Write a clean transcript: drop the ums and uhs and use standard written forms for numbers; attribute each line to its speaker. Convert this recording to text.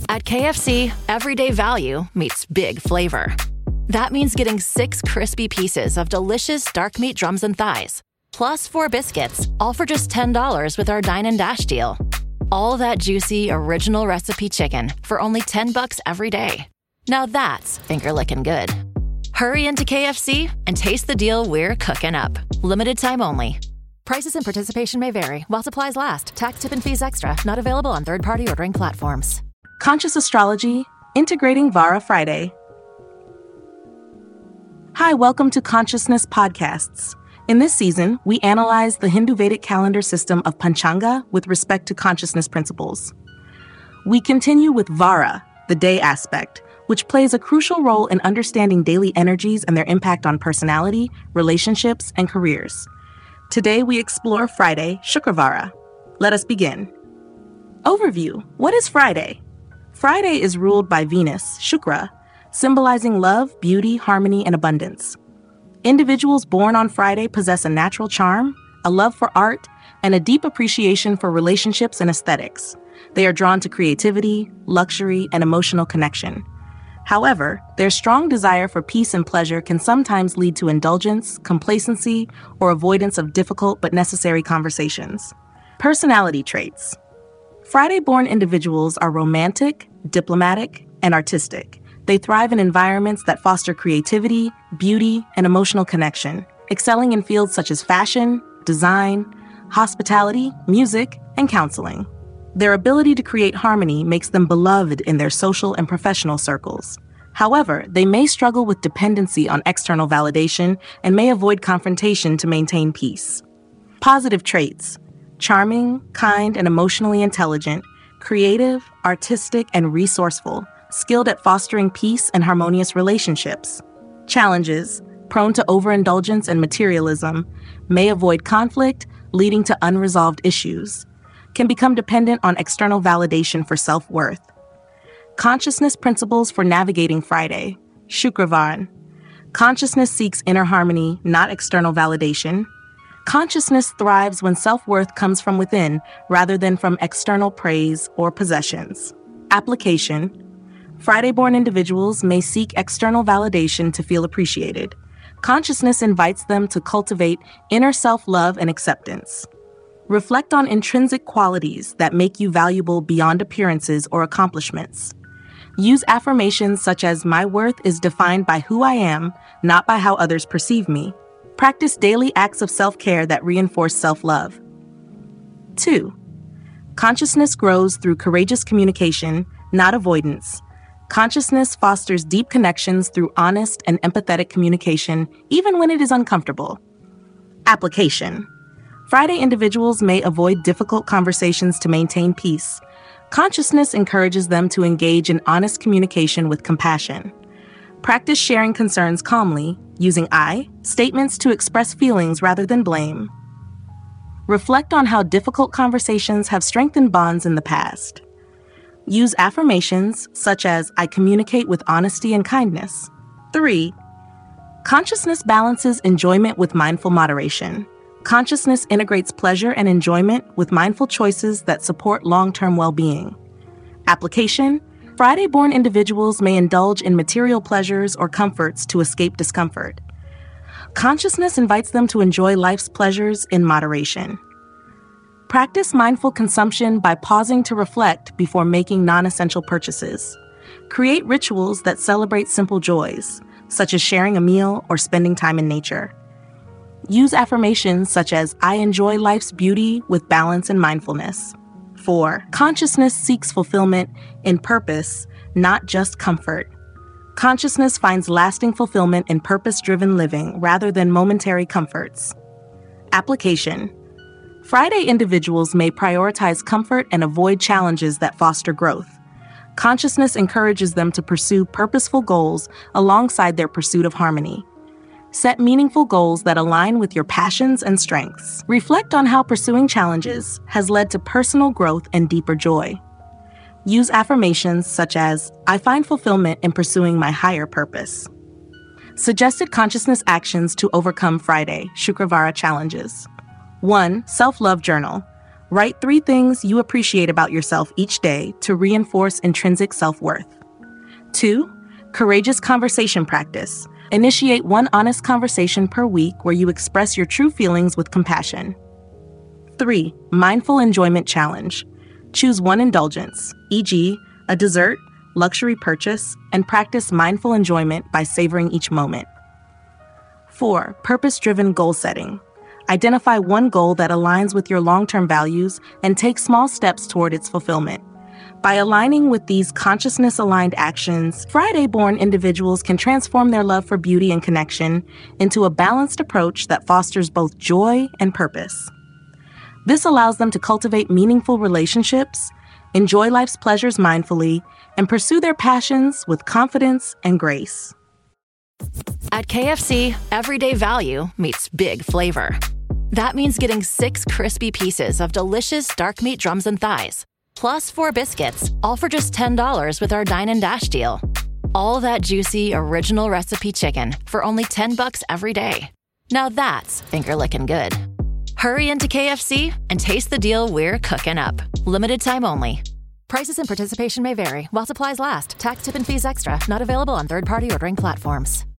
Speaker 1: At KFC, everyday value meets big flavor. That means getting 6 crispy pieces of delicious dark meat drums and thighs, plus 4 biscuits, all for just $10 with our Dine and Dash deal. All that juicy, original recipe chicken for only $10 every day. Now that's finger-licking good. Hurry into KFC and taste the deal we're cooking up. Limited time only. Prices and participation may vary while supplies last. Tax, tip, and fees extra. Not available on third-party ordering platforms.
Speaker 2: Conscious Astrology, integrating Vara Friday. Hi, welcome to Consciousness Podcasts. In this season, we analyze the Hindu Vedic calendar system of Panchanga with respect to consciousness principles. We continue with Vara, the day aspect, which plays a crucial role in understanding daily energies and their impact on personality, relationships, and careers. Today, we explore Friday, Shukravara. Let us begin. Overview. What is Friday? Friday is ruled by Venus, Shukra, symbolizing love, beauty, harmony, and abundance. Individuals born on Friday possess a natural charm, a love for art, and a deep appreciation for relationships and aesthetics. They are drawn to creativity, luxury, and emotional connection. However, their strong desire for peace and pleasure can sometimes lead to indulgence, complacency, or avoidance of difficult but necessary conversations. Personality traits. Friday-born individuals are romantic, diplomatic, and artistic. They thrive in environments that foster creativity, beauty, and emotional connection, excelling in fields such as fashion, design, hospitality, music, and counseling. Their ability to create harmony makes them beloved in their social and professional circles. However, they may struggle with dependency on external validation and may avoid confrontation to maintain peace. Positive traits: charming, kind, and emotionally intelligent, creative, artistic, and resourceful, skilled at fostering peace and harmonious relationships. Challenges: prone to overindulgence and materialism, may avoid conflict, leading to unresolved issues. Can become dependent on external validation for self-worth. Consciousness principles for navigating Friday. Shukravaran. Consciousness seeks inner harmony, not external validation. Consciousness thrives when self-worth comes from within rather than from external praise or possessions. Application. Friday-born individuals may seek external validation to feel appreciated. Consciousness invites them to cultivate inner self-love and acceptance. Reflect on intrinsic qualities that make you valuable beyond appearances or accomplishments. Use affirmations such as, "My worth is defined by who I am, not by how others perceive me." Practice daily acts of self-care that reinforce self-love. 2. Consciousness grows through courageous communication, not avoidance. Consciousness fosters deep connections through honest and empathetic communication, even when it is uncomfortable. Application. Friday individuals may avoid difficult conversations to maintain peace. Consciousness encourages them to engage in honest communication with compassion. Practice sharing concerns calmly, using I statements to express feelings rather than blame. Reflect on how difficult conversations have strengthened bonds in the past. Use affirmations such as, "I communicate with honesty and kindness." 3. Consciousness balances enjoyment with mindful moderation. Consciousness integrates pleasure and enjoyment with mindful choices that support long-term well-being. Application. Friday-born individuals may indulge in material pleasures or comforts to escape discomfort. Consciousness invites them to enjoy life's pleasures in moderation. Practice mindful consumption by pausing to reflect before making non-essential purchases. Create rituals that celebrate simple joys, such as sharing a meal or spending time in nature. Use affirmations such as, "I enjoy life's beauty with balance and mindfulness." 4. Consciousness seeks fulfillment in purpose, not just comfort. Consciousness finds lasting fulfillment in purpose-driven living rather than momentary comforts. Application. Friday individuals may prioritize comfort and avoid challenges that foster growth. Consciousness encourages them to pursue purposeful goals alongside their pursuit of harmony. Set meaningful goals that align with your passions and strengths. Reflect on how pursuing challenges has led to personal growth and deeper joy. Use affirmations such as, "I find fulfillment in pursuing my higher purpose." Suggested consciousness actions to overcome Friday, Shukravara challenges. 1. Self-love journal. Write 3 things you appreciate about yourself each day to reinforce intrinsic self-worth. 2. Courageous conversation practice. Initiate one honest conversation per week where you express your true feelings with compassion. 3. Mindful enjoyment challenge. Choose one indulgence, e.g., a dessert, luxury purchase, and practice mindful enjoyment by savoring each moment. 4. Purpose-driven goal setting. Identify one goal that aligns with your long-term values and take small steps toward its fulfillment. By aligning with these consciousness-aligned actions, Friday-born individuals can transform their love for beauty and connection into a balanced approach that fosters both joy and purpose. This allows them to cultivate meaningful relationships, enjoy life's pleasures mindfully, and pursue their passions with confidence and grace.
Speaker 1: At KFC, everyday value meets big flavor. That means getting 6 crispy pieces of delicious dark meat drums and thighs, plus 4 biscuits, all for just $10 with our Dine and Dash deal. All that juicy, original recipe chicken for only $10 every day. Now that's finger-licking good. Hurry into KFC and taste the deal we're cooking up. Limited time only. Prices and participation may vary while supplies last. Tax, tip, and fees extra. Not available on third-party ordering platforms.